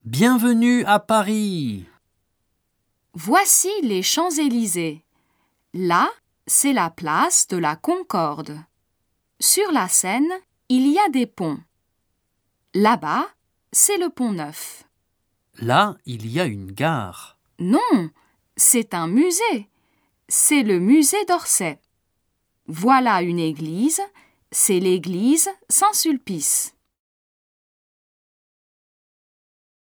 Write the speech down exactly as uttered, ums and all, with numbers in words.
Bienvenue à Paris. Voici les Champs-Élysées. Là, c'est la place de la Concorde. Sur la Seine, il y a des ponts. Là-bas, c'est le Pont Neuf. Là, il y a une gare. Non, c'est un musée. C'est le musée d'Orsay. Voilà une église, c'est l'église Saint-Sulpice.